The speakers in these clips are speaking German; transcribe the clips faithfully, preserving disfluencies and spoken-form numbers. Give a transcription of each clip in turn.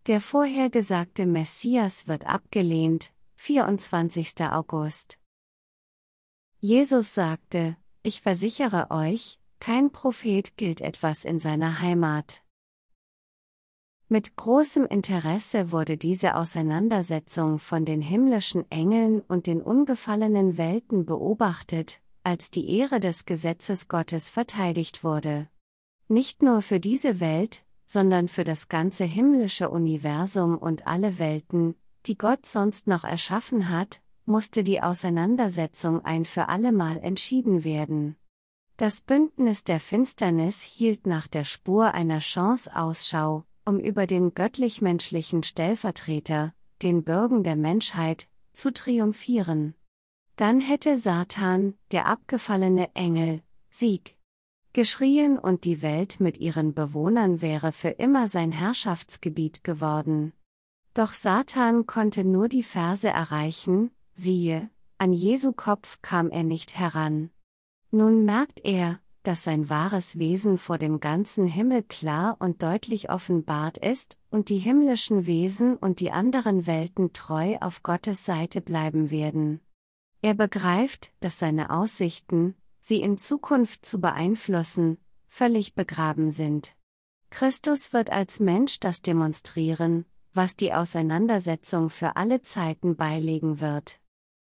Der vorhergesagte Messias wird abgelehnt, vierundzwanzigster August. Jesus sagte: Ich versichere euch, kein Prophet gilt etwas in seiner Heimat. Mit großem Interesse wurde diese Auseinandersetzung von den himmlischen Engeln und den ungefallenen Welten beobachtet, als die Ehre des Gesetzes Gottes verteidigt wurde. Nicht nur für diese Welt, sondern für das ganze himmlische Universum und alle Welten, die Gott sonst noch erschaffen hat, musste die Auseinandersetzung ein für allemal entschieden werden. Das Bündnis der Finsternis hielt nach der Spur einer Chance Ausschau, um über den göttlich-menschlichen Stellvertreter, den Bürgen der Menschheit, zu triumphieren. Dann hätte Satan, der abgefallene Engel, Sieg geschrien und die Welt mit ihren Bewohnern wäre für immer sein Herrschaftsgebiet geworden. Doch Satan konnte nur die Ferse erreichen, siehe, an Jesu Kopf kam er nicht heran. Nun merkt er, dass sein wahres Wesen vor dem ganzen Himmel klar und deutlich offenbart ist und die himmlischen Wesen und die anderen Welten treu auf Gottes Seite bleiben werden. Er begreift, dass seine Aussichten, sie in Zukunft zu beeinflussen, völlig begraben sind. Christus wird als Mensch das demonstrieren, was die Auseinandersetzung für alle Zeiten beilegen wird.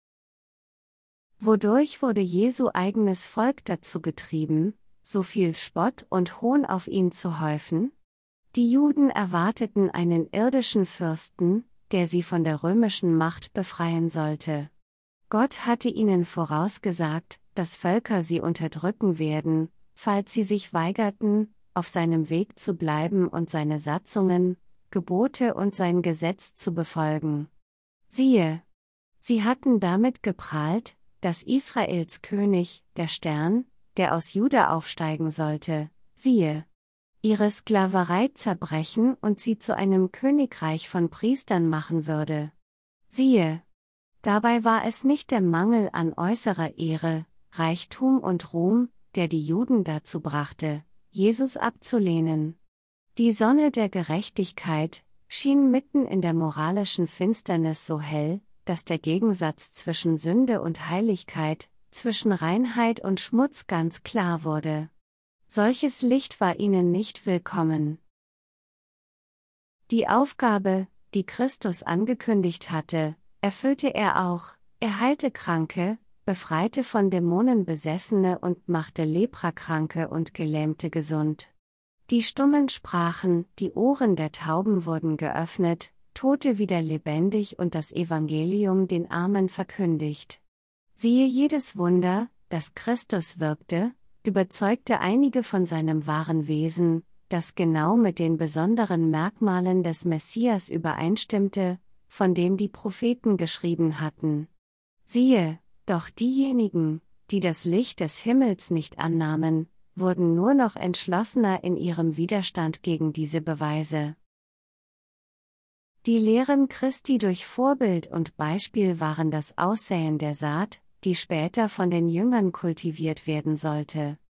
Wodurch wurde Jesu eigenes Volk dazu getrieben, so viel Spott und Hohn auf ihn zu häufen? Die Juden erwarteten einen irdischen Fürsten, der sie von der römischen Macht befreien sollte. Gott hatte ihnen vorausgesagt, dass Völker sie unterdrücken werden, falls sie sich weigerten, auf seinem Weg zu bleiben und seine Satzungen, Gebote und sein Gesetz zu befolgen. Siehe, sie hatten damit geprahlt, dass Israels König, der Stern, der aus Juda aufsteigen sollte, siehe, ihre Sklaverei zerbrechen und sie zu einem Königreich von Priestern machen würde. Siehe, dabei war es nicht der Mangel an äußerer Ehre, Reichtum und Ruhm, der die Juden dazu brachte, Jesus abzulehnen. Die Sonne der Gerechtigkeit schien mitten in der moralischen Finsternis so hell, dass der Gegensatz zwischen Sünde und Heiligkeit, zwischen Reinheit und Schmutz ganz klar wurde. Solches Licht war ihnen nicht willkommen. Die Aufgabe, die Christus angekündigt hatte, erfüllte er auch: Er heilte Kranke, befreite von Dämonen Besessene und machte Leprakranke und Gelähmte gesund. Die Stummen sprachen, die Ohren der Tauben wurden geöffnet, Tote wieder lebendig und das Evangelium den Armen verkündigt. Siehe, jedes Wunder, das Christus wirkte, überzeugte einige von seinem wahren Wesen, das genau mit den besonderen Merkmalen des Messias übereinstimmte, von dem die Propheten geschrieben hatten. Siehe, doch diejenigen, die das Licht des Himmels nicht annahmen, wurden nur noch entschlossener in ihrem Widerstand gegen diese Beweise. Die Lehren Christi durch Vorbild und Beispiel waren das Aussäen der Saat, die später von den Jüngern kultiviert werden sollte.